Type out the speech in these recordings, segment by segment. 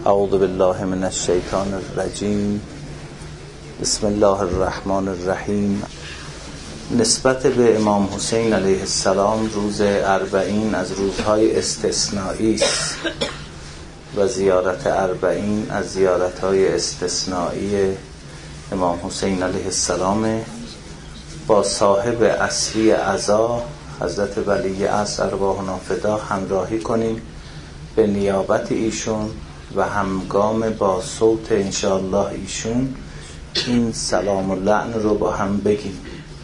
اعوذ بالله من الشیطان الرجیم. بسم الله الرحمن الرحیم. نسبت به امام حسین علیه السلام روز اربعین از روزهای استثنایی است و زیارت اربعین از زیارتهای استثنایی امام حسین علیه السلام. با صاحب اصلی عزا حضرت ولی عصر ارواحنا فدا همراهی کنیم به نیابت ایشون و همگام با صوت انشاءالله ایشون این سلام و لعن رو با هم بگیم.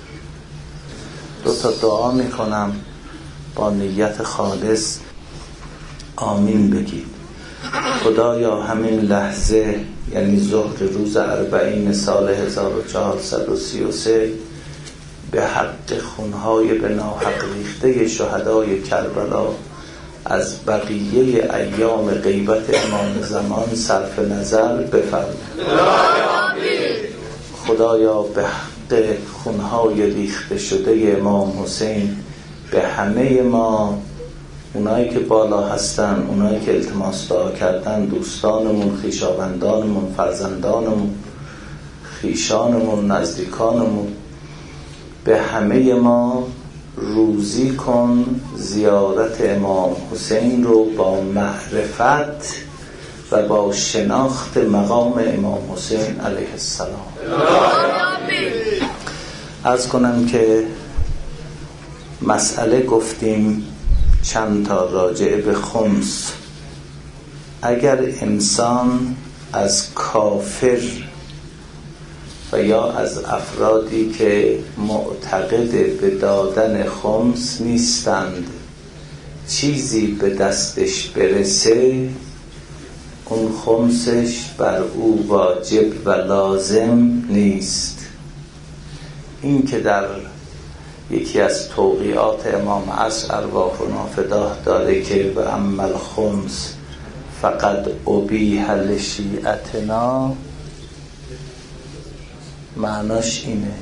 2 دعا میکنم با نیت خالص آمین بگید. خدایا همین لحظه یعنی ظهر روز اربعین سال 1433 به حق خونهای به ناحق ریخته شهدای کربلا از بقیه ایام غیبت امام زمان صرف نظر بفرما. خدایا به حق خونهای ریخته شده امام حسین به همه ما، اونایی که بالا هستن، اونایی که التماس دعا کردن، دوستانمون، خویشاوندانمون، فرزندانمون، خویشانمون، نزدیکانمون، به همه ما روزی کن زیارت امام حسین رو با معرفت و با شناخت مقام امام حسین علیه السلام. عرض کنم که مسئله گفتیم چند تا راجع به خمس. اگر انسان از کافر و یا از افرادی که معتقد به دادن خمس نیستند چیزی به دستش برسه، اون خمسش بر او واجب و لازم نیست. این که در یکی از توقیعات امام عصر ارواحنا فدا داره که و اما الخمس فقط ابیح لشیعتنا، معناش اینه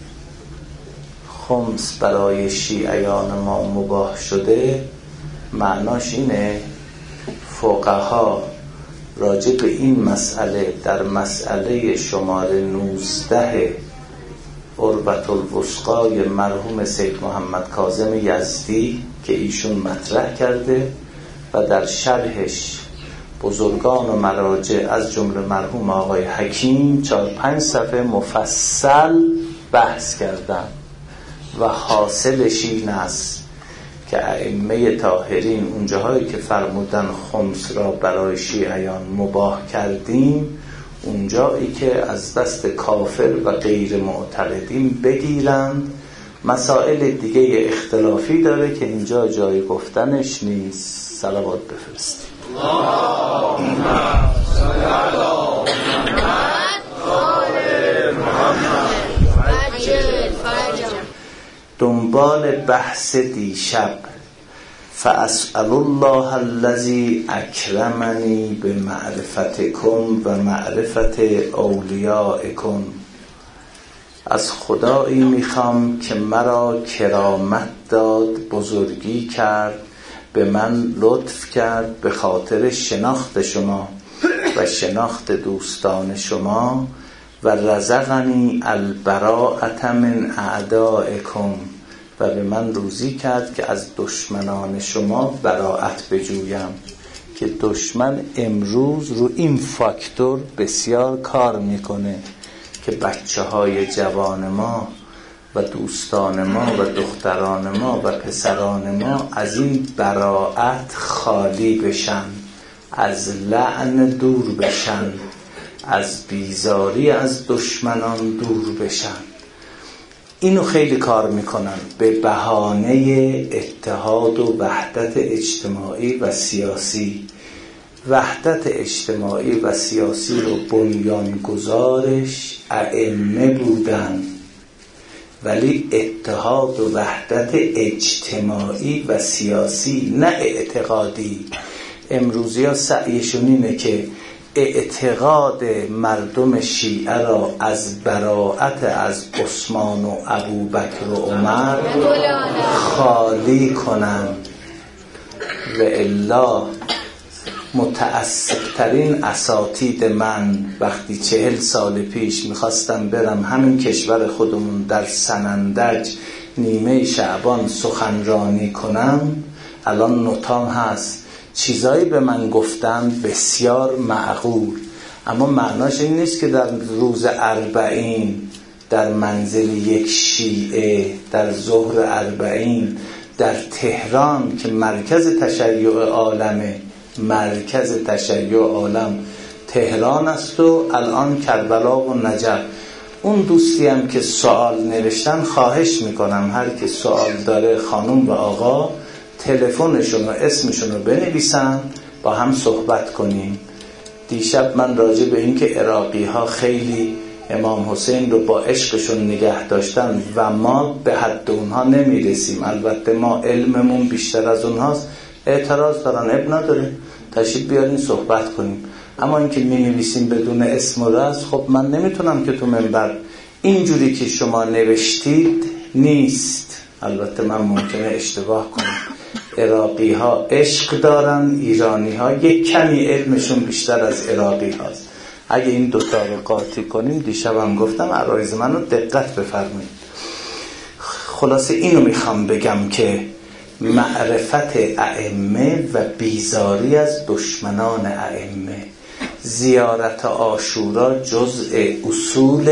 خمس برای شیعیان ما مباح شده. معناش اینه فقها راجع به این مسئله در مسئله شماره 19 عربة الوثقی مرحوم سید محمد کاظم یزدی که ایشون مطرح کرده و در شرحش بزرگان و مراجع از جمله مرحوم آقای حکیم 4-5 صفحه مفصل بحث کردن و حاصلش این است که ائمه طاهرین اونجاهایی که فرمودن خمس را برای شیعیان مباح کردیم، اونجایی که از دست کافر و غیر معتقدین بگیرند. مسائل دیگه اختلافی داره که اینجا جای گفتنش نیست. صلوات بفرستید. اللهم صل علی محمد عجل فرجه. دنبال بحث دیشب فاسأل الله الذی اکرمنی به معرفتکم و معرفت اولیائکم. از خدایی میخوام که مرا کرامت داد، بزرگی کرد، به من لطف کرد به خاطر شناخت شما و شناخت دوستان شما و رزقنی البراءة من اعدائکم و به من روزی کرد که از دشمنان شما براءت بجویم. که دشمن امروز رو این فاکتور بسیار کار میکنه که بچه های جوان ما و دوستان ما و دختران ما و پسران ما از این براءت خالی بشن، از لعن دور بشن، از بیزاری از دشمنان دور بشن. اینو خیلی کار میکنن به بهانه اتحاد و وحدت اجتماعی و سیاسی. وحدت اجتماعی و سیاسی رو بنیانگذارش ائمه بودن، ولی اتحاد و وحدت اجتماعی و سیاسی نه اعتقادی. امروزی ها سعیشون اینه که اعتقاد مردم شیعه را از براءت از عثمان و ابوبکر و عمر خالی کنند و الا متعصب‌ترین اساتید من وقتی 40 سال پیش میخواستم برم همین کشور خودمون در سنندج نیمه شعبان سخنرانی کنم، الان نوتام هست، چیزایی به من گفتن بسیار معقول، اما معناش این نیست که در روز 40 در منزل یک شیعه در ظهر 40 در تهران که مرکز تشیع عالمه، مرکز تشیع عالم تهران است و الان کربلا و نجف. اون دوستی هم که سوال نوشتن، خواهش میکنم هر که سوال داره خانم و آقا تلفنشون و اسمشون رو بنویسن با هم صحبت کنیم. دیشب من راجع به این که عراقی ها خیلی امام حسین رو با عشقشون نگه داشتن و ما به حد اونها نمیرسیم، البته ما علممون بیشتر از اونهاست، اعتراض دارن، اب نداره، تشریف بیارین صحبت کنیم. اما اینکه می‌نویسیم بدون اسم و رمز، خب من نمیتونم که تو منبر اینجوری که شما نوشتید نیست. البته من ممکنه اشتباه کنم، عراقی ها عشق دارن، ایرانی ها یک کمی علمشون بیشتر از عراقی هاست. اگه این دوتا رو قاطی کنیم، دیشبم گفتم عرایض من رو دقت بفرمایید. خلاصه اینو میخوام بگم که معرفت ائمه و بیزاری از دشمنان ائمه، زیارت عاشورا جزء اصول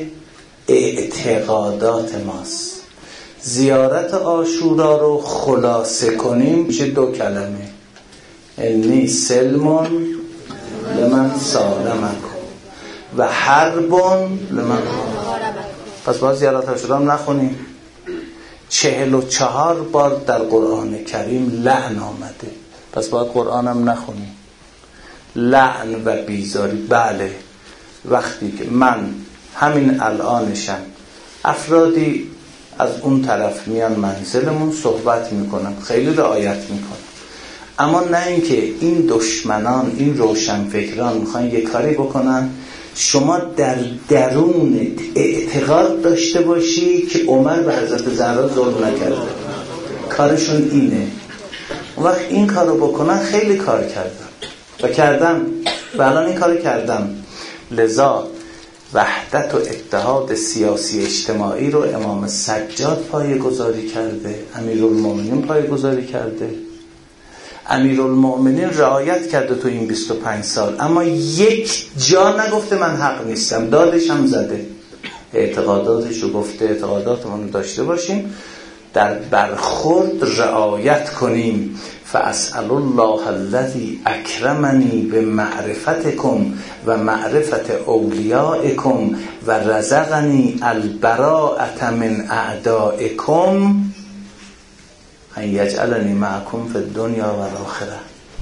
اعتقادات ماست. زیارت عاشورا رو خلاصه کنیم میشه 2 کلمه: انی سلم لمن سالمکم و حرب لمن. پس باید زیارت عاشورا هم نخونیم. 44 بار در قرآن کریم لعن آمده، پس باید قرآن هم نخونیم. لعن و بیزاری، بله. وقتی که من همین الانشم افرادی از اون طرف میان منزلمون صحبت میکنن، خیلی رعایت میکنن، اما نه اینکه این دشمنان، این روشنفکران میخوان یه کاری بکنن شما در درون اعتقاد داشته باشی که عمر به حضرت زهرا ظلم نکرده. کارشون اینه. اون وقت این کارو بکنن، خیلی کار کردم و الان این کارو کردم. لذا وحدت و اتحاد سیاسی اجتماعی رو امام سجاد پایه‌گذاری کرده، امیرالمومنین پایه‌گذاری کرده. امیرالمومنین رعایت کرده تو این 25 سال، اما یک جا نگفته من حق نیستم، دادش هم زده، اعتقاداتش رو گفته اعتقاداتمون رو داشته باشیم، در برخورد رعایت کنیم. فاسأل الله الذی اکرمنی بمعرفتکم و معرفت اولیائکم و رزقنی البراءة من اعدائکم ان یجعلنی معکم فی الدنیا و الاخره.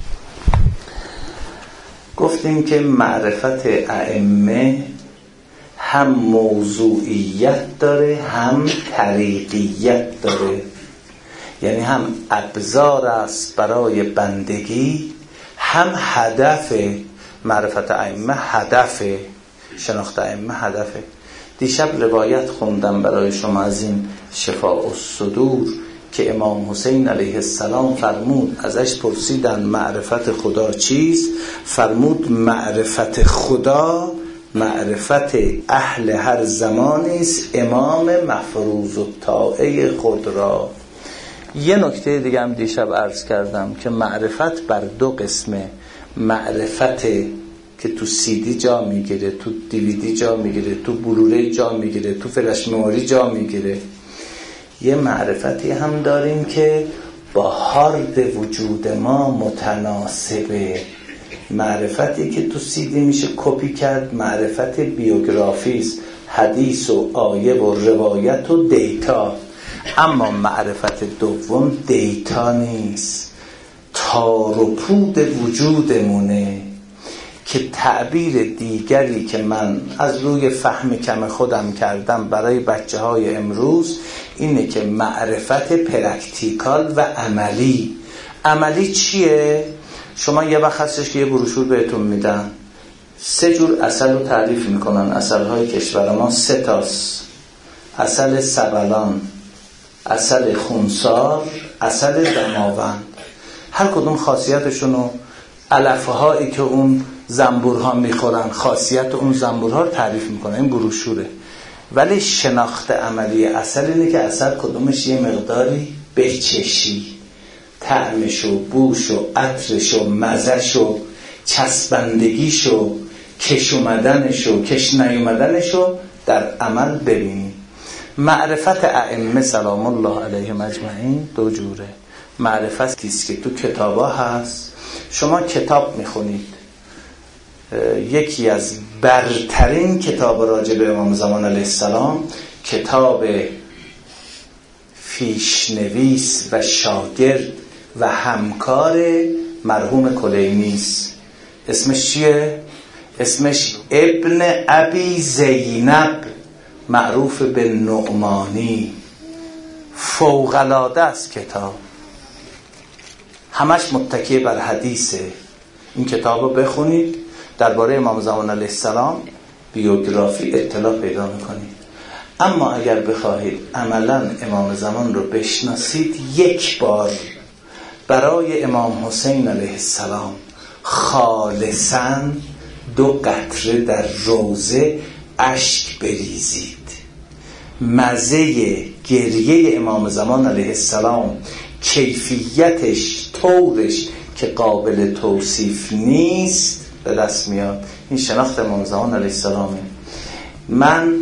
گفتیم که معرفت ائمه هم موضوعیت داره هم طریقیت داره، یعنی هم ابزار است برای بندگی، هم هدف. معرفت ائمه هدفه، شناخت ائمه هدفه. دیشب روایت خوندم برای شما از این شفاء الصدور که امام حسین علیه السلام فرمود، ازش پرسیدن معرفت خدا چیست؟ فرمود معرفت خدا معرفت اهل هر زمانی است، امام مفروض الطاعه خود را. یه نکته دیگه هم دیشب عرض کردم که معرفت بر 2 قسمه. معرفت که تو CD جا میگیره، تو DVD جا میگیره، تو بلوری جا میگیره، تو فلش مموری جا میگیره. یه معرفتی هم داریم که با هارد وجود ما متناسبه. معرفتی که تو CD میشه کپی کرد، معرفت بیوگرافیست، حدیث و آیه و روایت و دیتا. اما معرفت دوم دیتا نیست، تار و پود وجودمونه، که تعبیر دیگری که من از روی فهم کم خودم کردم برای بچه‌های امروز اینه که معرفت پرکتیکال و عملی. عملی چیه؟ شما یه وقت هستش که یه بروشور بهتون میدن، 3 جور عسل رو تعریف میکنن. عسل‌های کشور ما 3 تاست: عسل سبلان، عسل خونسار، عسل دماوند. هر کدوم خاصیتشون رو علفهایی که اون زنبورها میخورن، خاصیت اون زنبورها رو تعریف میکنه. این بروشوره. ولی شناخت عملی عسل اینه که عسل کدومش یه مقداری بچشی، طعمش و بوش و عطرش و مزهش و چسبندگیش و کش اومدنش و کش نیومدنش رو در عمل ببینی. معرفت ائمه سلام الله علیهم اجمعین دو جوره. معرفتی است که تو کتابا هست. شما کتاب میخونید، یکی از برترین کتاب راجع به امام زمان علیه السلام کتاب پیشنویس و شاگرد و همکار مرحوم کلینی است. اسمش چیه؟ اسمش ابن ابی زینب، معروف به نعمانی. فوق‌العاده است کتاب، همش متکی بر حدیثه. این کتاب رو بخونید، درباره امام زمان علیه السلام بیوگرافی اطلاع پیدا میکنید. اما اگر بخواهید عملا امام زمان رو بشناسید، یک بار برای امام حسین علیه السلام خالصاً 2 قطره در روزه اشک بریزید. مزه گریه امام زمان علیه السلام، کیفیتش، طورش که قابل توصیف نیست به دست میاد. این شناخت امام زمان علیه السلامه. من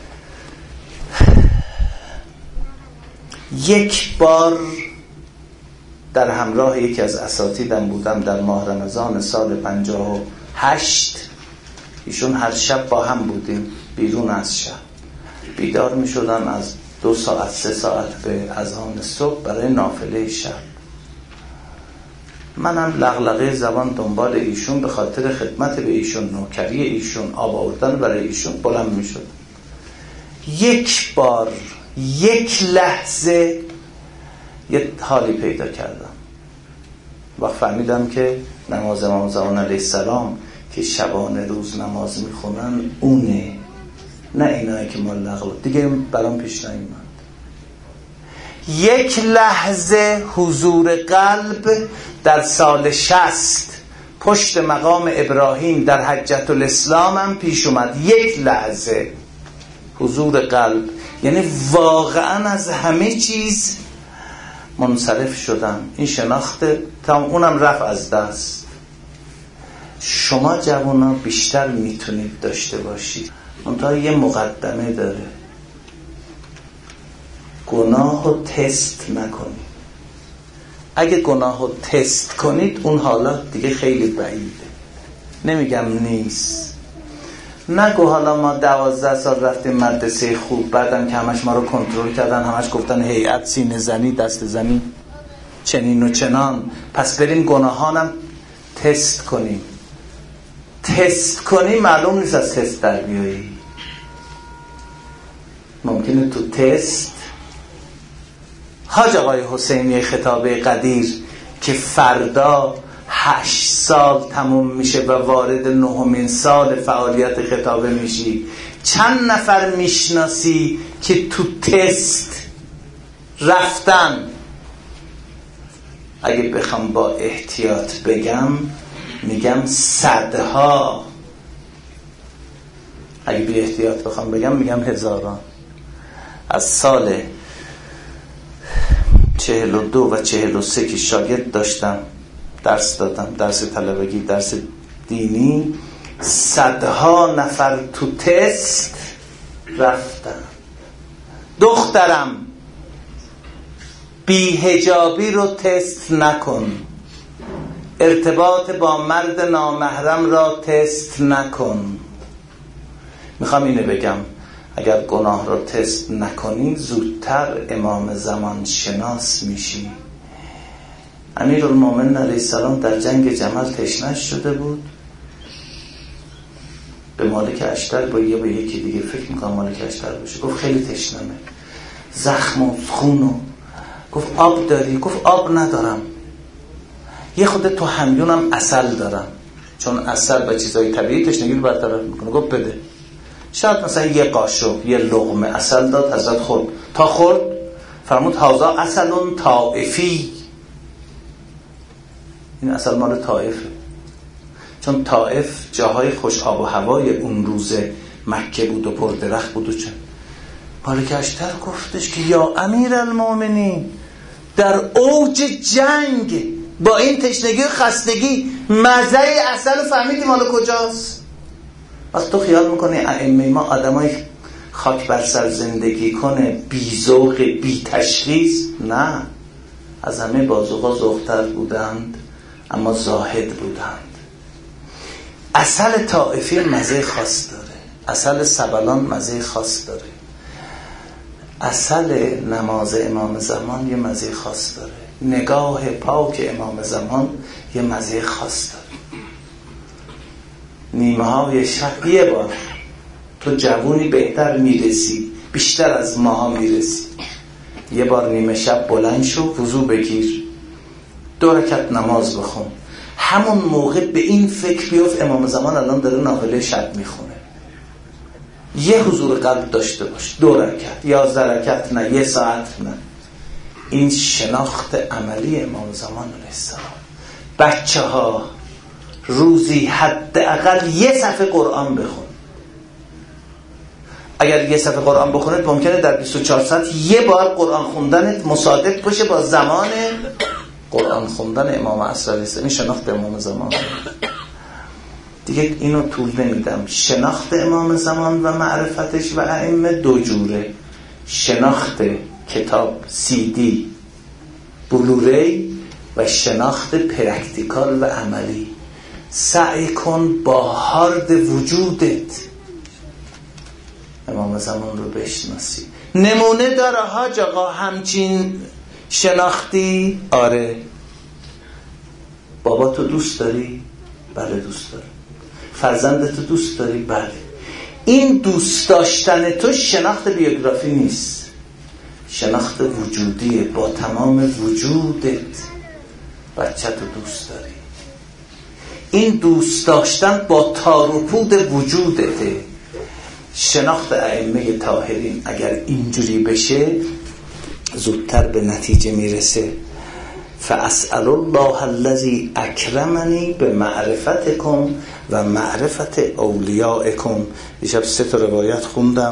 یک بار در همراه یکی از اساتیدم بودم در ماه رمضان سال 58. ایشون هر شب با هم بودیم بیرون از شب. بیدار می شدم از 2 ساعت 3 ساعت به اذان صبح برای نافله شب. منم لغلغه زبان دنبال ایشون، به خاطر خدمت به ایشون، نوکری ایشون، آب آوردن برای ایشون بلند می شدم. یک بار، یک لحظه یه حالی پیدا کردم. وقت فهمیدم که نماز امام زمان علیه السلام که شبانه روز نماز میخونن اونه، نه اینایی که ما لغلق. دیگه برام پیش نیومد. یک لحظه حضور قلب در سال 60 پشت مقام ابراهیم در حجة الاسلام هم پیش اومد. یک لحظه حضور قلب، یعنی واقعا از همه چیز منصرف شدم. این شناخت اونم رفت از دست. شما جوانا بیشتر میتونید داشته باشید، منتها یه مقدمه داره: گناه رو تست نکنید. اگه گناه رو تست کنید اون حالات دیگه خیلی بعیده. نمیگم نیست، نگو حالا ما 12 سال رفتیم مدرسه خوب، بعدم که همش ما رو کنترل کردن، همش گفتن هیئت سینه زنی دست زنی چنین و چنان، پس بریم گناهانم تست کنیم. تست کنی معلوم نیست از تست در بیایی. ممکنه تو تست حاج آقای حسینی خطابه قدیر که فردا 8 سال تموم میشه و وارد 9مین سال فعالیت خطابه میشی، چند نفر میشناسی که تو تست رفتن؟ اگه بخوام با احتیاط بگم میگم صدها. اگه بی احتیاط بخوام بگم میگم هزاران. از سال 42 و 43 که شاگرد داشتم، درس دادم، درس طلبگی، درس دینی، صدها نفر تو تست رفتن. دخترم بی‌حجابی رو تست نکن، ارتباط با مرد نامحرم را تست نکن. میخوام اینو بگم، اگر گناه را تست نکنی زودتر امام زمان شناس میشی. امیرالمومنین علیه السلام در جنگ جمل تشنه‌اش شده بود، به مالک اشتر با یکی دیگه، فکر میکنم مالک اشتر باشه، گفت خیلی تشنمه، زخم و خون و گفت آب داری؟ گفت آب ندارم، یه خود تو همیونم عسل دارم، چون عسل و چیزای طبیعی تشنگی رو برطرف میکنه. گفت بده. شاید مثلا یه قاشق، یه لقمه عسل داد، حضرت خورد. تا خورد فرمود هذا عسل طائفی، این عسل مال طائفه. چون طائف جاهای خوش آب و هوای اون روز مکه بود و پر درخت بود و چه مالک اشتر گفتش که یا امیرالمومنین در اوج جنگ با این تشنگی و خستگی مزه عسل فهمیدی مال کجاست؟ وقت تو خیال میکنی ائمه ما آدمای خاک بر سر زندگی کنه بی ذوق بی تشخیص؟ نه، از همه بازوها ذوق‌تر بودند اما زاهد بودند. عسل طائفی مزه خاص داره، عسل سبلان مزه خاص داره، عسل نماز امام زمان یه مزه خاص داره، نگاه پاک امام زمان یه مزه خاص داره. نیمه های شب یه بار تو جوونی بهتر میرسی، بیشتر از ماها میرسی، یه بار نیمه شب بلند شو، وضو بگیر، 2 رکعت نماز بخون، همون موقع به این فکر بیفت امام زمان الان داره نافله شب میخونه، یه حضور قلب داشته باش، 2 رکعت 11 رکعت نه، 1 ساعت نه. این شناخت عملی امام زمان علیه السلام. بچه ها روزی حداقل 1 صفحه قرآن بخون. اگر 1 صفحه قرآن بخونید ممکنه در 24 ساعت 1 بار قرآن خوندنت مصادف باشه با زمان قرآن خوندن امام عصر علیه السلام. این شناخت امام زمان دیگه، اینو طول نمیدم. شناخت امام زمان و معرفتش و ائمه 2 جوره: شناخت کتاب CD بلوری و شناخت پرکتیکال و عملی. سعی کن با هارد وجودت امام زمان رو بشناسی. نمونه داره حاج آقا همچین شناختی؟ آره. بابا تو دوست داری؟ بله دوست دارم. فرزندتو دوست داری؟ بله. این دوست داشتن تو شناخت بیوگرافی نیست، شناخت وجودیه. با تمام وجودت بچه تو دوست داری. این دوست داشتن با تار و پود وجودته. شناخت ائمه طاهرین اگر اینجوری بشه زودتر به نتیجه میرسه. فاسأل الله الذی اکرمنی به معرفتکم و معرفت اولیائکم. دیشب 3 روایت خوندم.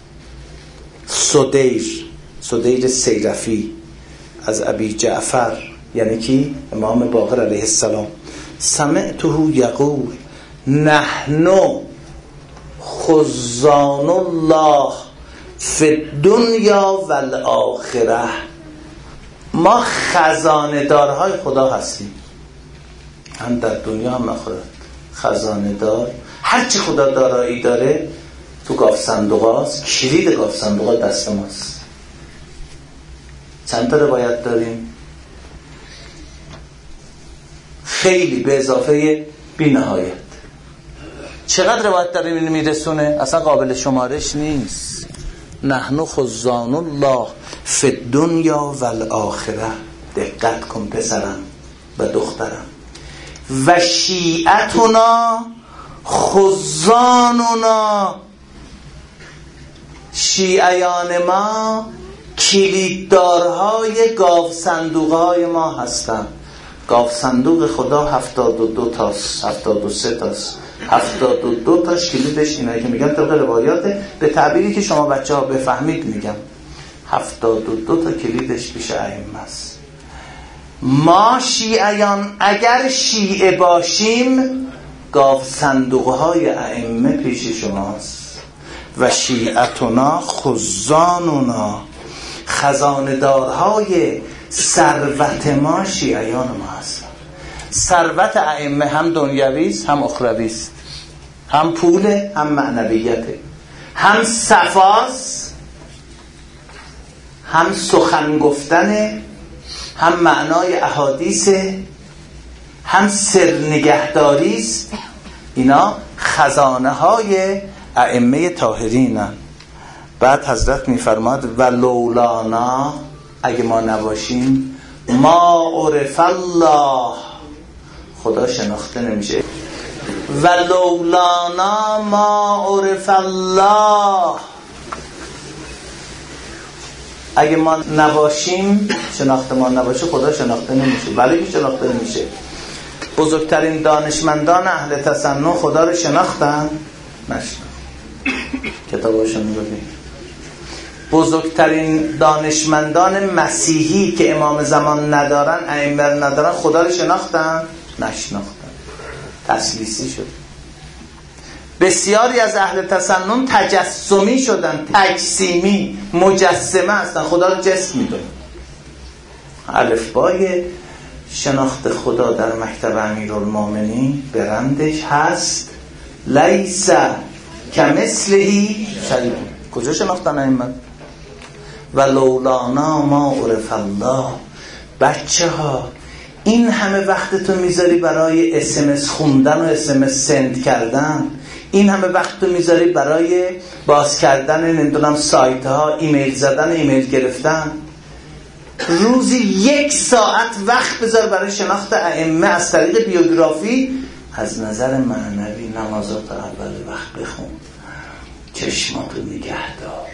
سدیر سیرفی از ابی جعفر، یعنی کی؟ امام باقر علیه السلام. سمعته یقول نحن خزان الله فی الدنیا و الاخره. ما خزانه دارهای خدا هستیم، هم در دنیا هم آخرت. خزانه دار، هرچی خدا دارایی داره تو گاف صندوق هاست. کلید گاف صندوق ها دست ماست. چند تا روایت داریم؟ خیلی، به اضافه بی نهایت. چقدر روایت داریم میرسونه؟ اصلا قابل شمارش نیست. نحن خزان الله فی الدنیا و الاخره. دقت کن پسرم و دخترم. و شیعتنا خزاننا. شیعیان ما کلیددارهای گاو صندوقهای ما هستند. گاو صندوق خدا 72 تاست، 73 تاست، 72 تاش کلیدش اینایی که میگم طبق روایات، به تعبیری که شما بچه ها بفهمید میگم 72 تا کلیدش پیش ائمه است. ما شیعیان اگر شیعه باشیم گاو صندوقهای ائمه پیش شماست. و شیعتنا خزاننا. خزاندارهای ثروت ما شیعیان ما هستن. ثروت ائمه هم دنیوی است هم اخروی است، هم پوله هم معنویته، هم صفاست هم سخن گفتنه، هم معنای احادیث، هم سر نگهداری است. اینا خزانه های ائمه طاهرینن. بعد حضرت میفرماد و لولانا، اگه ما نباشیم ما عرف الله، خدا شناخته نمیشه. و لولانا ما عرف الله، اگه ما نباشیم، شناخته ما نباشه، خدا شناخته نمیشه. بله که شناخته نمیشه. بزرگترین دانشمندان اهل تصنع خدا رو شناختن؟ نشناختن. کتاباشون ببین. بزرگترین دانشمندان مسیحی که امام زمان ندارن، ائمه ندارن، خدا رو شناختن؟ نشناختن. تسلیسی شد. بسیاری از اهل تصنع تجسمی شدن، تجسیمی، مجسمه هستن، خدا رو جسم میدونن. الفبای شناخت خدا در مکتب امیرالمومنین برندش هست لیس کمثلهی شیء. کجا شناختن ائمه؟ و لولانا ما عرف الله. بچه ها این همه وقتتو میذاری برای SMS خوندن و SMS سند کردن، این همه وقتتو میذاری برای باز کردن نمیدونم سایت ها، ایمیل زدن، ایمیل گرفتن، روزی 1 ساعت وقت بذار برای شناخت ائمه از طریق بیوگرافی. از نظر معنوی نمازات اول وقت بخون، چشماتو نگه دار،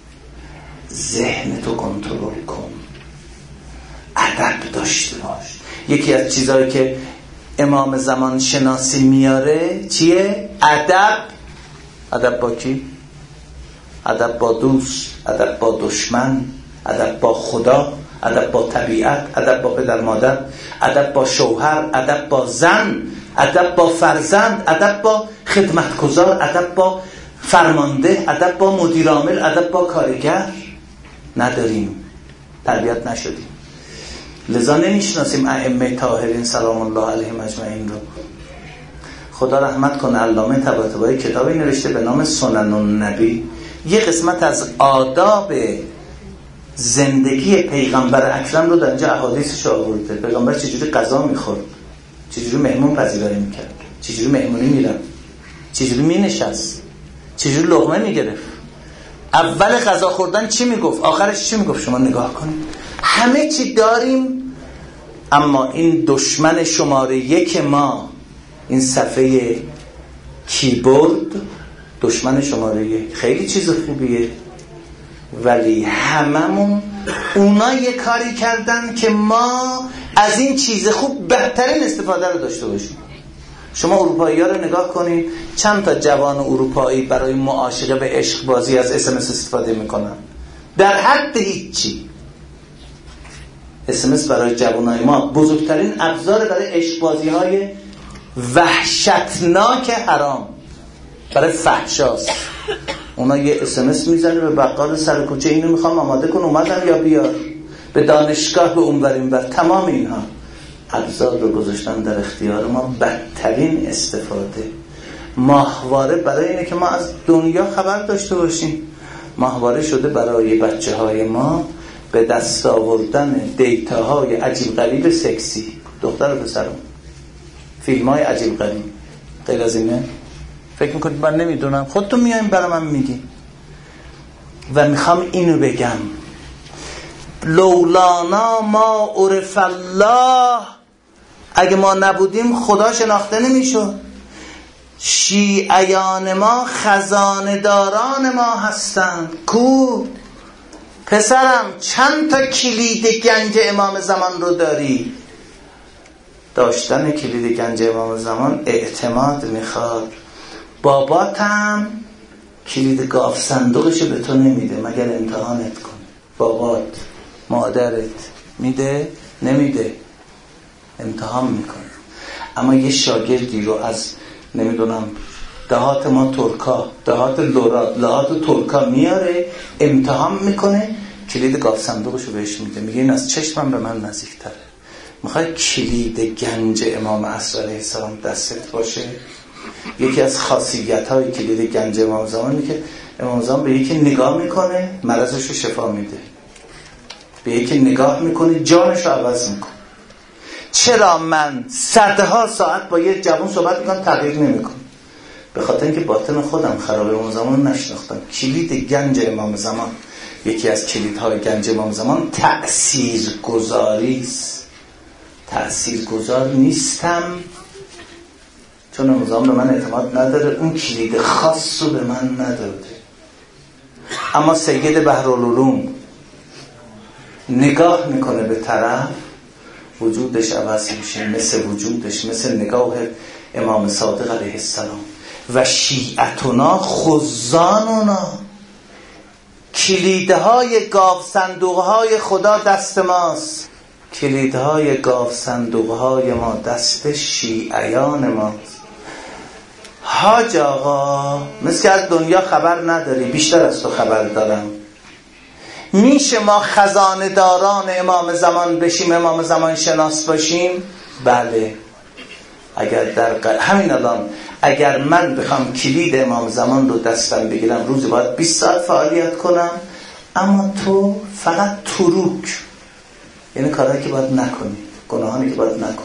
ذهنتو کنترل کن، ادب داشته باش. یکی از چیزایی که امام زمان شناسی میاره چیه؟ ادب. ادب با کی؟ ادب با دوست، ادب با دشمن، ادب با خدا، ادب با طبیعت، ادب با پدر مادر، ادب با شوهر، ادب با زن، ادب با فرزند، ادب با خدمتگزار، ادب با فرمانده، ادب با مدیر عامل، ادب با کارگر. نداریم، تربیت نشدیم، لذا نمیشناسیم ائمه طاهرین سلام الله علیهم اجمعین رو. خدا رحمت کنه علامه طباطبایی کتابی نوشته به نام سنن النبی. یه قسمت از آداب زندگی پیغمبر اکرم رو در اینجا احادیثش آورده. پیغمبر چجوری غذا میخورد، چجوری مهمون پذیرایی میکرد، چجوری مهمونی میرفت، چجوری مینشست، چجوری لقمه میگرفت، اول غذا خوردن چی میگفت، آخرش چی میگفت. شما نگاه کنید، همه چی داریم، اما این دشمن شماره 1 ما، این صفحه کیبورد، دشمن شماره 1. خیلی چیز خوبیه، ولی هممون اونا یه کاری کردن که ما از این چیز خوب بهترین استفاده رو داشته باشیم. شما اروپایی ها رو نگاه کنید، چند تا جوان اروپایی برای معاشقه به عشق بازی از SMS استفاده میکنن؟ در حد هیچی. SMS برای جوانای ما بزرگترین ابزار برای عشق بازی های وحشتناک حرام، برای فحشاست. اونا یه SMS میزنه به بقال سر کوچه، اینو میخوام آماده کن، اومدم یا بیار، به دانشگاه، به اونوریم بر. تمام اینها ابزار رو گذاشتن در اختیار ما. بدترین استفاده. ماهواره برای اینه که ما از دنیا خبر داشته باشیم، ماهواره شده برای بچه های ما به دست آوردن دیتاهای عجیب غریب سکسی. دختر و پسرم، فیلم های عجیب غریب. غیر از اینه فکر میکنید من نمیدونم؟ خودتون میایم برای من میگی. و میخوام اینو بگم، لولانا ما عرف الله. اگه ما نبودیم خدا شناخته نمیشد. شیعیان ما خزانه‌داران ما هستند. کو پسرم چند تا کلید گنج امام زمان رو داری؟ داشتن کلید گنج امام زمان اعتماد میخواد. باباتم کلید گاف صندوقشو به تو نمیده مگر امتحانت کن. بابات، مادرت میده؟ نمیده، امتحان میکنه. اما یه شاگردی رو از نمیدونم دهات ما ترکا، دهات لورا، دهات ترکا میاره، امتحان میکنه، کلید گاف صندوقشو بهش میده، میگه این از چشمم به من نزدیکتره. میخوای کلید گنج امام عصر علیه السلام دستت باشه؟ یکی از خاصیت‌های کلید گنج امام زمانی که امام زمان به یکی نگاه میکنه مرضش رو شفا میده، به یکی نگاه میکنه جانش رو عوض میکنه. چرا من صدها ساعت با یه جوان صحبت میکنم تغییر نمیکنه؟ به خاطر اینکه باطن خودم خراب امام زمان رو نشناختم. کلید گنج امام زمان، یکی از کلیدهای گنج امام زمان تأثیرگذاری است. تأثیرگذار نیستم چون امام زمان به من اعتماد نداره، اون کلید خاص رو به من نداده. اما سید بحرالعلوم نگاه میکنه به طرف، وجودش عوض میشه مثل وجودش، مثل نگاه امام صادق علیه السلام. و شیعتنا خزانونا، کلیدهای گاو صندوقهای خدا دست ماست، کلیدهای گاو صندوقهای ما دست شیعیان ماست. حاج آقا مثل که از دنیا خبر نداری، بیشتر از تو خبر دارم. میشه ما خزانه داران امام زمان بشیم، امام زمان شناس باشیم؟ بله. اگر همین الان اگر من بخوام کلید امام زمان رو دستم بگیرم، روزی باید 20 ساعت فعالیت کنم، اما تو فقط تروک، یعنی کارهایی که باید نکنی، گناهانی که باید نکنی.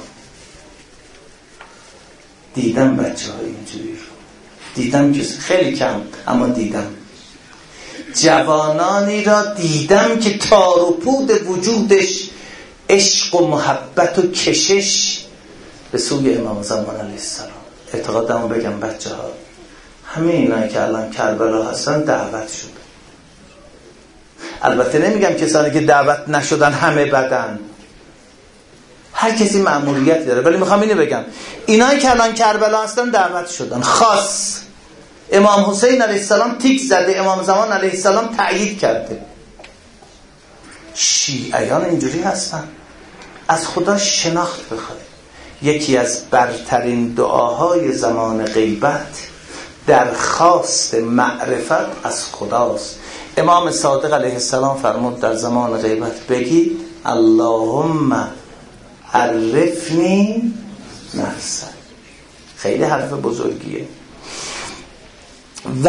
دیدم بچه های اینجوری رو، دیدم که خیلی کم، اما دیدم جوانانی را دیدم که تار و پود وجودش عشق و محبت و کشش به سوی امام زمان علیه السلام. اعتقادمو بگم بچه ها، همه اینایی که الان کربلا هستن دعوت شد. البته نمیگم کسانی که دعوت نشدن همه بدن، هر کسی مأموریت داره، ولی میخوام اینو بگم اینایی که الان کربلا هستن دعوت شدن. خاص امام حسین علیه السلام تیک زده، امام زمان علیه السلام تأیید کرده. شیعیان اینجوری هستن. از خدا شناخت بخواد. یکی از برترین دعاهای زمان غیبت درخواست معرفت از خداست. امام صادق علیه السلام فرمود در زمان غیبت بگید اللهم عرفنی نفسک. خیلی حرف بزرگیه. و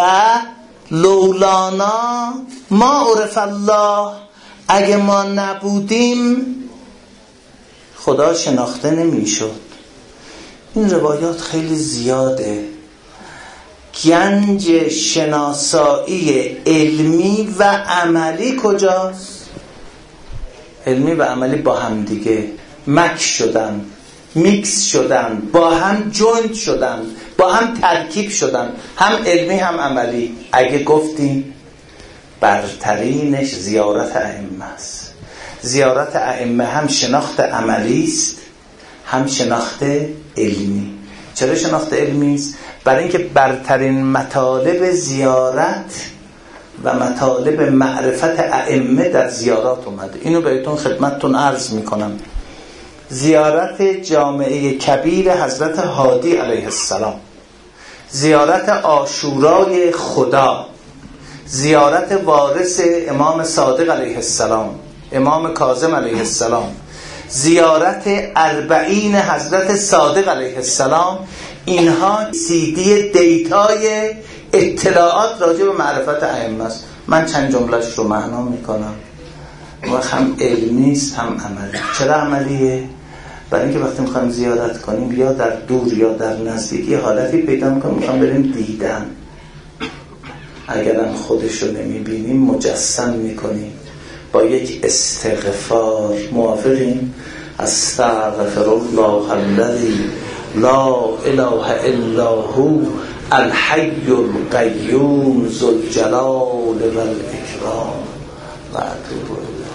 لولانا ما عرف الله، اگه ما نبودیم خدا شناخته نمیشد. این روایات خیلی زیاده. گنج شناسایی علمی و عملی کجاست؟ علمی و عملی با هم دیگه مکس شدن، میکس شدن، با هم جوینت شدن، با هم ترکیب شدن، هم علمی هم عملی. اگه گفتیم برترینش زیارت ائمه است. زیارت ائمه هم شناخت عملی است، هم شناخت علمی. چرا شناخت علمی است؟ برای اینکه برترین مطالب زیارت و مطالب معرفت ائمه در زیارات اومده. اینو بهتون خدمتتون عرض میکنم. زیارت جامعه کبیر حضرت هادی علیه السلام، زیارت عاشورای خدا، زیارت وارث امام صادق علیه السلام، امام کاظم علیه السلام، زیارت اربعین حضرت صادق علیه السلام، اینها CD دیتای اطلاعات راجع به معرفت ائمه است. من چند جملهش رو معنا میکنم. و هم علمی است هم عملی. چرا عملیه؟ برای اینکه وقتی میخوایم زیارت کنیم یا در دور یا در نزدیکی حالتی پیدا میکنیم میخوایم بریم دیدن. اگرم خودش رو نمیبینیم مجسم میکنیم با یک استغفار. موافقیم؟ استغفر الله الذی لا اله الا هو الحی القیوم ذو الجلال والاکرام و اتوب الیه.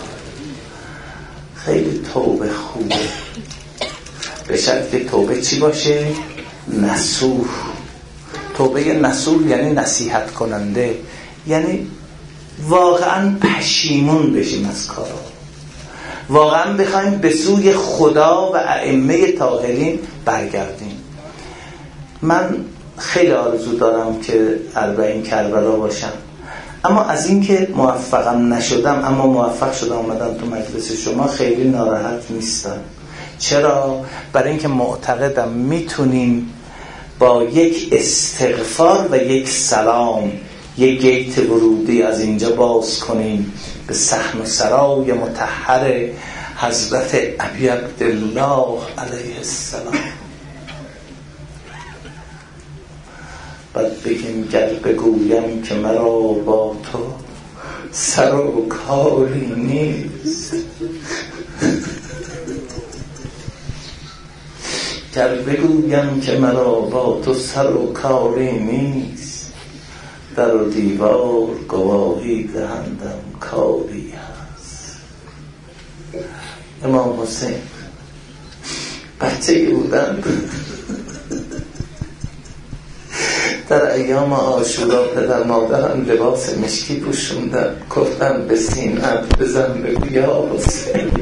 خیلی توبه خوبه، به شرط که توبه چی باشه؟ نصوح. توبه نصوح یعنی نصیحت کننده، یعنی واقعا پشیمون بشیم از کارا، واقعا بخوایم به سوی خدا و ائمه طاهرین برگردیم. من خیلی آرزو دارم که اربعین کربلا باشم، اما از این که موفقم نشدم اما موفق شدم اومدم تو مجلس شما خیلی ناراحت نیستم. چرا؟ برای اینکه معتقدم میتونیم با یک استغفار و یک سلام یک گیت ورودی از اینجا باز کنیم به صحن و سرای مطهر حضرت ابی عبدالله علیه السلام. بعد بگیم گر بگویم که مرا با تو سر و کاری نیست، گر بگویم که مرا با تو سر و کاری نیست، در و دیوار گواهی دهندم کاری هست. امام حسین بچه بودم در ایام عاشورا پدر مادرم لباس مشکی پوشوندن، گفتم به سینه‌ات بزن بگو یا حسین.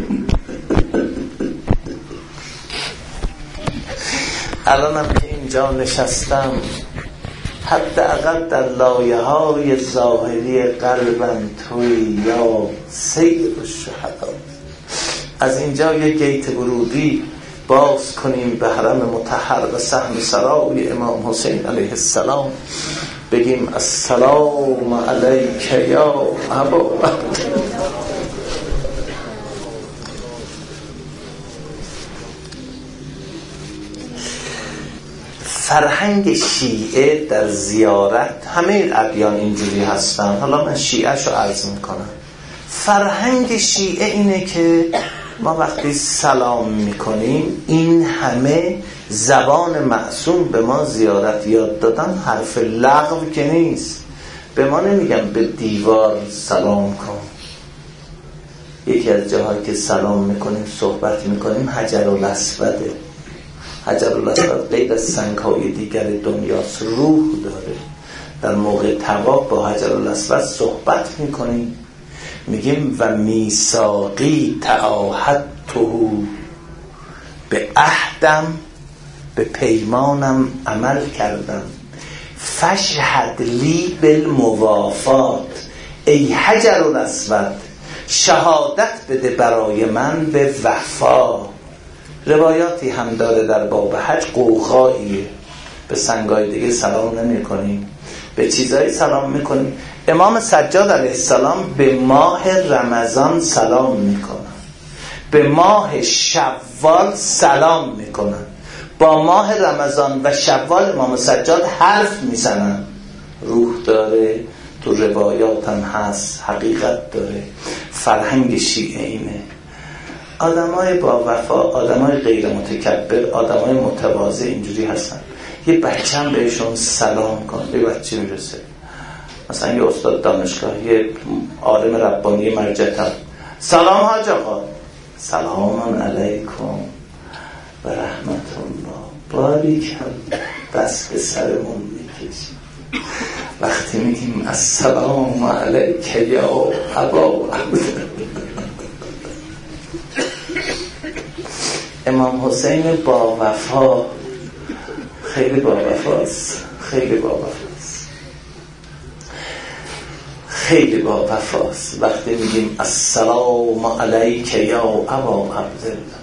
الانم که اینجا نشستم حداقل در لایه‌های ظاهری قلبم توی یا سید الشهدا. از اینجا یک گیت ورودی باز کنیم به حرم مطهر و صحن سرای امام حسین علیه السلام، بگیم السلام علیک یا ابا. فرهنگ شیعه در زیارت، همه ادیان اینجوری هستن، حالا من شیعه‌ش رو عرض میکنم. فرهنگ شیعه اینه که ما وقتی سلام میکنیم، این همه زبان معصوم به ما زیارت یاد دادن، حرف لغو که نیست. به ما نمیگم به دیوار سلام کن. یکی از جاهایی که سلام میکنیم صحبت میکنیم حجرالاسوده. حجرالاسود غیر از سنگ‌های دیگر دنیاست، روح داره. در موقع طواف با حجرالاسود صحبت میکنیم، میگیم و میثاقی تعاهدته، به عهدم به پیمانم عمل کردم، فاشهد لی بالموافات، ای حجرالاسود شهادت بده برای من به وفا. روایاتی هم داره در باب حج، قوقاییه، به سنگای دیگه سلام نمی کنیم، به چیزایی سلام میکنیم. امام سجاد علیه السلام به ماه رمضان سلام میکنن، به ماه شوال سلام میکنن. با ماه رمضان و شوال امام سجاد حرف میزنن. روح داره، تو روایات هم هست، حقیقت داره. فرهنگ شیعه اینه. آدمای با وفا، آدمای غیر متکبر، آدمای متواضع اینجوری هستن. یه بچه هم بهشون سلام کن، یه بچه میرسه، مثلا یه استاد دانشگاه، یه عالم ربانی مرجع، سلام حاج آقا، سلام علیکم و رحمت الله، باریک هم دست به سرمون میکشیم. وقتی میگیم السلام علیک یا ابا امام حسین با وفا، خیلی با وفاست، خیلی با وفاست، خیلی با وفاست. وقتی میگیم السلام علیک یا ابا عبدالله.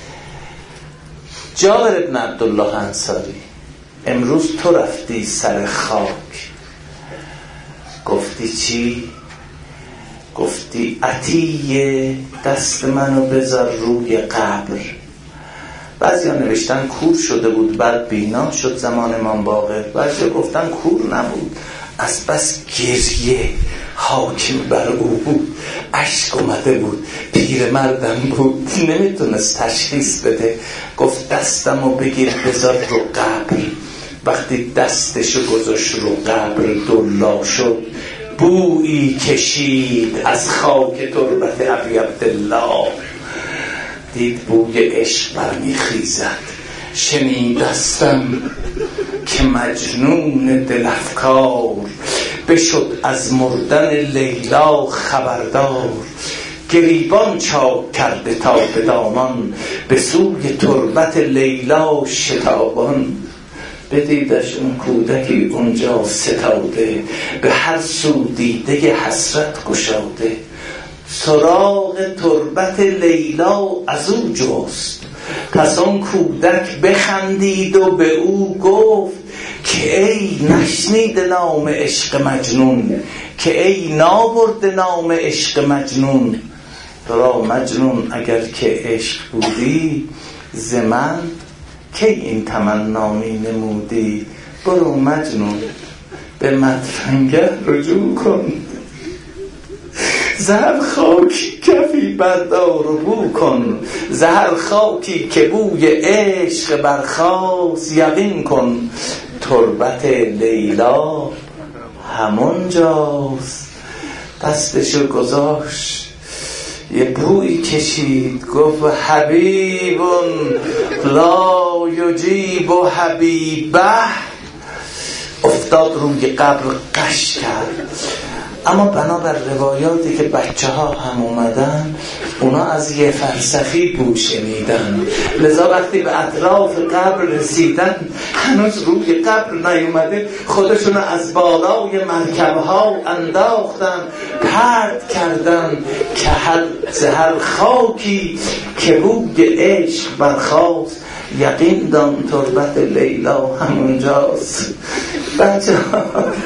جابر بن عبدالله انصاری، امروز تو رفتی سر خاک، گفتی چی؟ گفتی عطیه دست منو بذار روی قبر. بعضی ها نوشتن کور شده بود بعد بینا شد زمان امام باقر، بعضی ها گفتن کور نبود، از بس گریه حاکم بر او بود، اشک اومده بود، پیرمردم بود، نمیتونست تشخیص بده. گفت دستمو بگیر بذار رو قبر. وقتی دستشو گذاشت رو قبر دلا شد، بویی کشید از خاک تربت ابی عبدالله. دید بوی عشق برمیخیزد، شنیدستم که مجنون دل افکار، بشد از مردن لیلا خبردار. گریبان چاک کرده تا به دامان، به سوی تربت لیلا شتابان. بدیدش اون کودکی اونجا ستاده، به هر سو دیده حسرت گشاده. سراغ تربت لیلا از او جست، پس اون کودک بخندید و به او گفت که ای نشنید نام عشق مجنون، که ای نابرد نام عشق مجنون. ترا مجنون اگر که عشق بودی، ز من کی این تمنا می نمودی. برو مجنون به مدفنگر رجوع کن، زهر خاکی کفی بردار و بو کن. زهر خاکی که بوی عشق برخاست، یقین کن تربت لیلا همون جاست. دستشو گذاشت یه بویی کشید، گفت حبیبون لا یجیب حبیبه. افتاد روی قبر قش کرد. اما بنابر روایاتی که بچه ها هم اومدن، اونا از یه فرسخی بود شنیدن، لذا وقتی به اطراف قبر رسیدن هنوز روی قبر نیومده، خودشون از بالای مرکبها انداختن، پرت کردن که هر خاکی که بوی عشق برخاست، یقین دان تربت لیلا همونجاست. بچه ها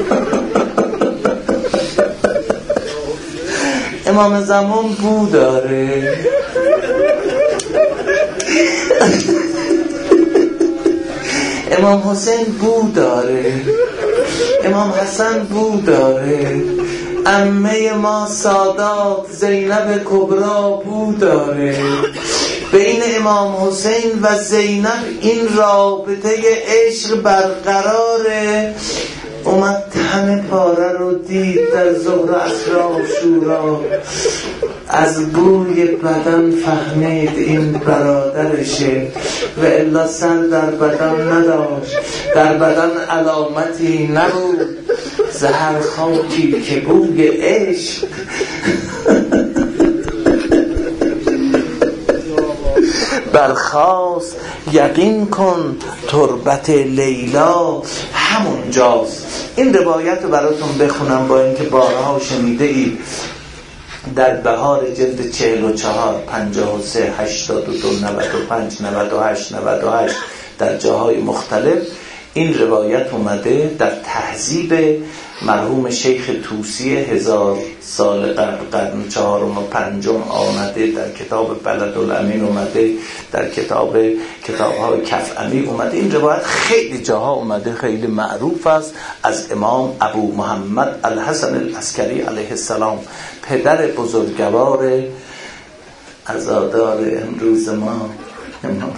امام زمان بو داره، امام حسین بو داره، امام حسن بو داره، عمه ما سادات زینب کبرا بو داره. بین امام حسین و زینب این رابطه عشق برقراره. اومد همه پاره رو دید در ظهر عصر عاشورا، از بوی بدن فهمید این برادرشه، و الا سر در بدن نداشت، در بدن علامتی نبود، زهر خاکی که بوی عشق برخاست. یقین کن تربت لیلا همونجاست. این روایت رو براتون بخونم با اینکه بارها شنیده اید. در بهار جلد 44 53 82 95 98 98 در جاهای مختلف این روایت اومده. در تهذیب مرحوم شیخ طوسی 1000 سال قبل، قرن 4 و 5 آمده، در کتاب بلدالامین اومده، در کتاب‌های کف‌امی اومده. این روایت خیلی جاها اومده، خیلی معروف است، از امام ابو محمد الحسن العسکری علیه السلام، پدر بزرگوار عزادار امروز ما امام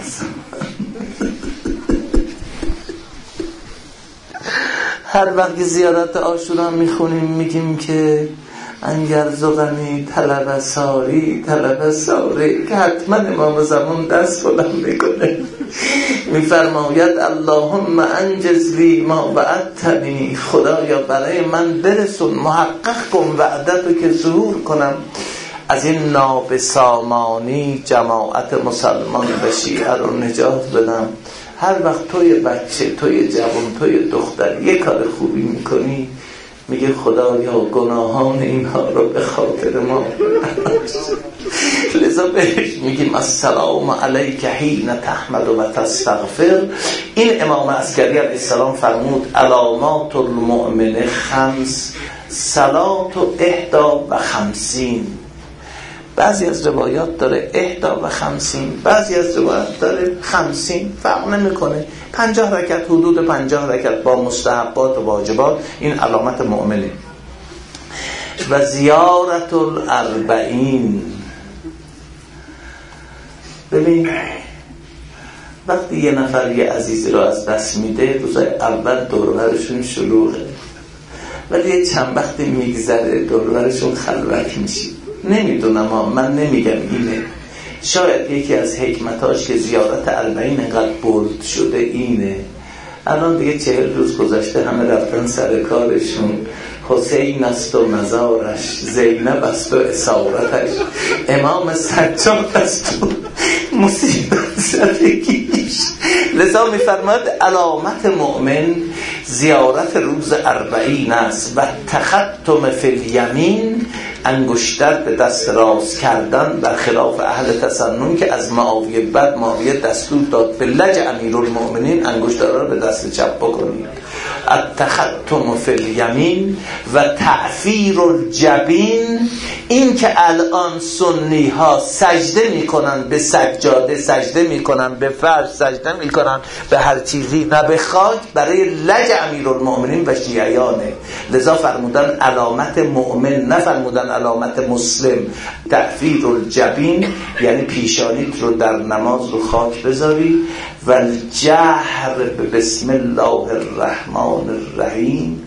هر وقت زیارت عاشورا میخونیم میگیم که انگر زغنی طلب ساری که حتما امام زمان دست بلند میکنه، میفرماید اللهم انجز لی ما وعدتنی، خدایا برای من برسون، محقق کن وعدتو که ظهور کنم، از این نابسامانی جماعت مسلمان و شیعه رو نجات بدم. هر وقت توی بچه، توی جوان، توی دختر یه کار خوبی میکنی، میگه خدایا گناهان اینها رو به خاطر ما لذا بهش میگیم السلام علیک حین تحمد و تستغفر. این امام عسکری علیه السلام فرمود علامات المؤمن 5 صلات و 51. بعضی از روایات داره 51، بعضی از روایات داره 50، فرق نمیکنه. 50 رکعت، حدود 50 رکعت با مستحبات و واجبات، این علامت مؤمنه. و زیارت الاربعین. ببین وقتی یه نفر یه عزیزی رو از دست میده، روزای اول دورورشون شلوغه، ولی یه چند وقتی میگذره دورورشون خلوت میشه. نمیدونم، من نمیگم اینه، شاید یکی از حکمتاش که زیارت اربعین انقدر بولد شده اینه. الان دیگه 40 روز گذشته، همه رفتن سر کارشون، حسین است و مزارش، زینب است و اسارتش، امام سجاد است و مصیبت زدگیش. لذا میفرماد علامت مؤمن زیارت روز اربعین است و تختم فی الیمین، انگشتر به دست راست کردن، برخلاف اهل تسنن که از معاویه بعد معاویه دستور داد به لج امیرالمؤمنین انگشتر را به دست چپ بکنید. التختم فی الیمین و تعفیر الجبین، این که الان سنی ها سجده میکنن به سجاده، سجده میکنن به فرش، سجده میکنن به هر چیزی نه به خاک، برای لج امیرالمؤمنین و شیعیانه. لذا فرمودن علامت مؤمن، نفرمودن علامت مسلم. تعفیر الجبین یعنی پیشانیت رو در نماز رو خاک بذاری، و الجهر بسم الله الرحمن الرحیم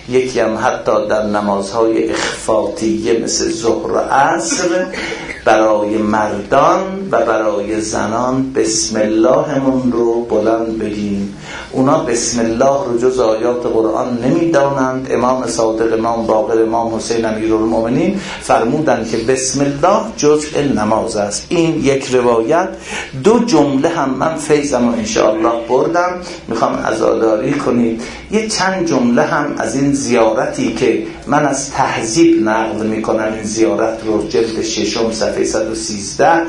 یکی هم حتی در نمازهای اخفاطیه مثل ظهر و عصر برای مردان و برای زنان بسم اللهمون رو بلند بگیم. اونا بسم الله رو جز آیات قرآن نمیدانند. امام صادق، امام باقر، امام حسین امیرالمومنین فرمودند که بسم الله جزء نماز است. این یک روایت. دو جمله هم من فیضم رو انشاءالله بردم، میخوام عزاداری کنید. یه چند جمله هم از این زیارتی که من از تهذیب نقل میکنم، این زیارت رو جلد 6 صفحه 113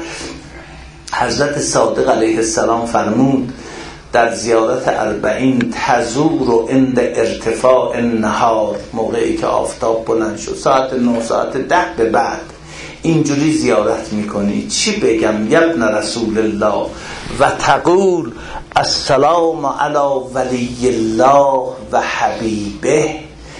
حضرت صادق علیه السلام فرمود در زیارت 40 تزور عند ارتفاع النهار، موقعی که آفتاب بلند شد، ساعت 9 ساعت 10 به بعد اینجوری زیارت میکنی. چی بگم یبن رسول الله؟ و تقول السلام علی ولی الله و حبیبه،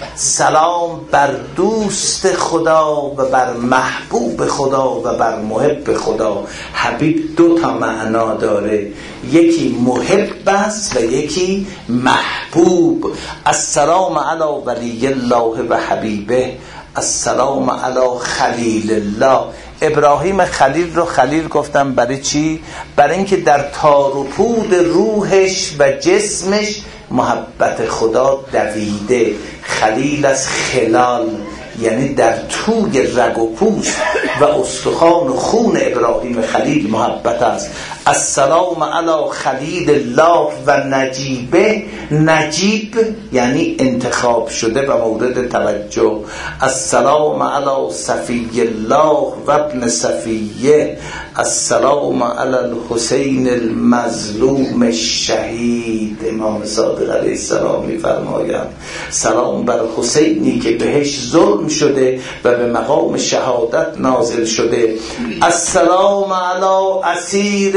سلام بر دوست خدا و بر محبوب خدا و بر محب خدا. حبیب دو تا معنا داره، یکی محب است و یکی محبوب. السلام علی ولی الله و حبیبه، السلام علی خلیل الله. ابراهیم خلیل رو خلیل گفتم برای چی؟ برای اینکه در تار و پود روحش و جسمش محبت خدا دویده. خلیل از خلال یعنی در توی رگ و پوست و استخوان و خون ابراهیم خلیل محبت است. السلام علی خلیل الله و نجیبه، نجیب یعنی انتخاب شده و مورد توجه. السلام علی صفی الله و ابن صفیه، السلام علی الحسین المظلوم الشهید. امام صادق علیه السلام می‌فرمایند سلام بر حسینی که بهش ظلم شده و به مقام شهادت نازل شده. السلام علی اسیر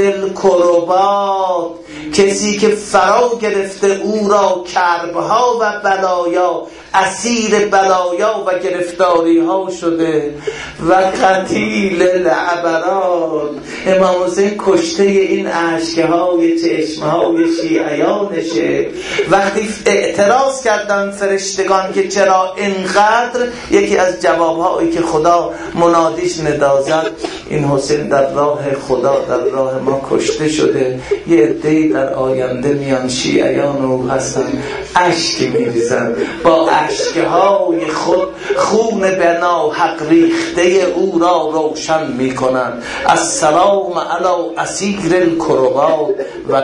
الکربات، کسی که فرا گرفته او را کربها و بلایا، اسیر بلایا و گرفتاری ها شده. و قتیل العبرات، امام حسین کشته این اشکه های چشمه های شیعیانشه. وقتی اعتراض کردن فرشتگان که چرا اینقدر، یکی از جوابهایی که خدا منادیش ندازد، این حسین در راه خدا، در راه ما کشته شده. یه عده‌ای در آینده میان شیعیان او هستن، اشک میریزن، با اشکه های خود خون بنا حق ریخته او را روشن میکنن. السلام علی اسیر الکربات و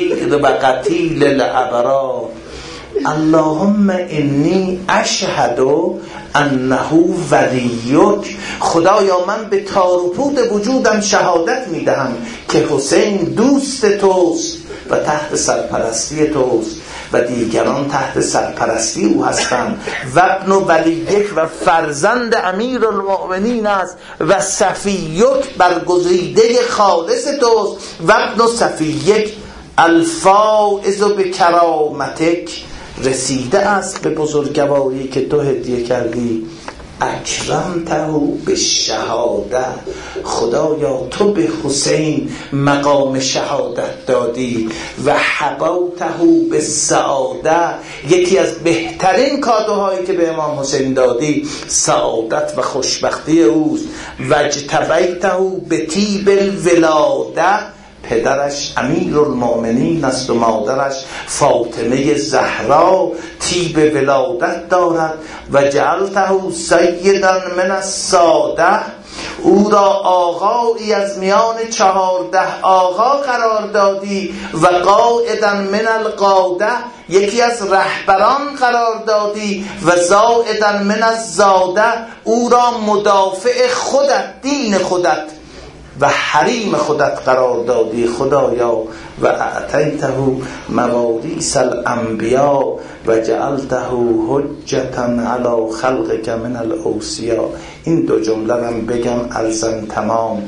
قتیل العبرات. اللهم انی اشهد انه ولیک، خدایا من به تار و پود وجودم شهادت میدهم که حسین دوست توست و تحت سرپرستی توست و دیگران تحت سرپرستی او هستند. و ابن ولیک و فرزند امیرالمؤمنین است و صفیک برگزیده خالص توست. و ابن صفیک الفائز بکرامتک، رسیده است به بزرگواری که تو هدیه کردی. اکرمته به شهاده، خدایا تو به حسین مقام شهادت دادی. و حبوته به سعاده، یکی از بهترین کادوهایی که به امام حسین دادی سعادت و خوشبختی اوست. و اجتبیته به طیب الولاده، پدرش امیرالمؤمنین است و مادرش فاطمه زهرا طیب ولادت دارد. و جعلته سیدا من الساده، او را آقایی از میان 14 آقا قرار دادی. و قائدا من القاده، یکی از رهبران قرار دادی. و زائدا من الزاده، او را مدافع خودت، دین خودت و حریم خودت قرار دادی خدایا. و اعطیته مواریث الانبیاء و جعلته حجتا علی خلقک من الاوصیا. این دو جمله رو بگم ارزم تمام.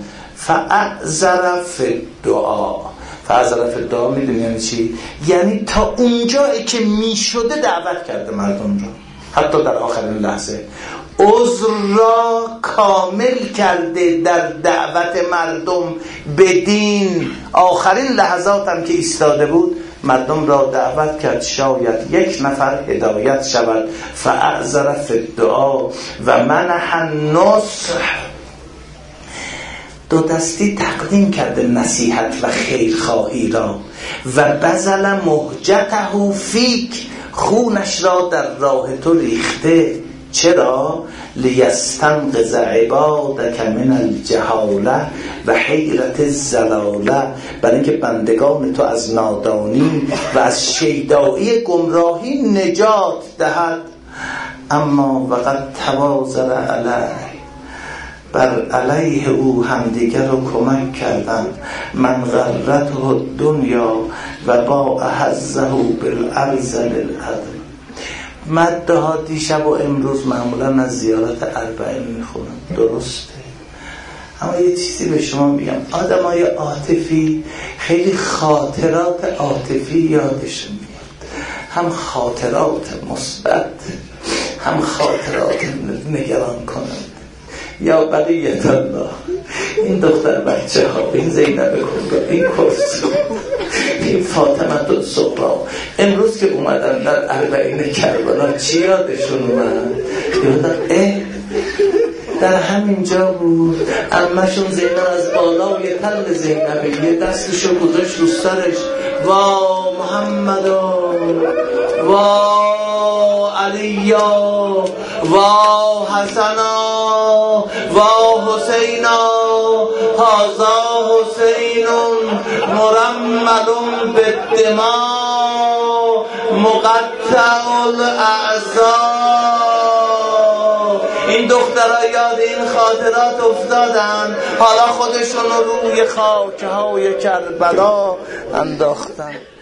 فاعذر فی الدعا، فاعذر فی الدعا میدونی یعنی چی؟ یعنی تا اونجایی که میشده دعوت کرده مردم رو، حتی در آخرین لحظه عذر را کامل کرده در دعوت مردم به دین. آخرین لحظات هم که ایستاده بود مردم را دعوت کرد شاید یک نفر هدایت شود. فاعذر فی الدعا و منح النصح، دو دستی تقدیم کرده نصیحت و خیرخواهی را. و بذل مهجته فیک، خونش را در راه تو ریخته. چرا؟ لیستنقذ عبادک من الجهاله و حیرت الضلاله، برای اینکه بندگان تو از نادانی و از شیدایی گمراهی نجات دهد. اما وقد توازر علیه، بر علیه او همدیگر رو کمک کردن. من غرته دنیا و با احزه بالارض للعدل. مدها دیشب و امروز معمولا از زیارت اربعین میخونم، درسته، اما یه چیزی به شما میگم، آدمای عاطفی خیلی خاطرات عاطفی یادشون میاد، هم خاطرات مثبت هم خاطرات نگران کنند. یا بقیت الله، این دختر بچه ها، این زینب کبرا، این کلثوم، این فاطمه الصغرا، امروز که اومدن در اربعین کربلا چی یادشون اومد؟ یادم در همینجا بود عمه‌شون زینب از بالا یه تل زینبه یه دستشو گذاشت رو سرش، وا محمدا وا علیا وا حسنا وا حسینا هذا حسین مرمل بالدماء مقطع الاعضاء. این دخترها یاد این خاطرات افتادن، حالا خودشون رو روی خاک‌های کربلا انداختن.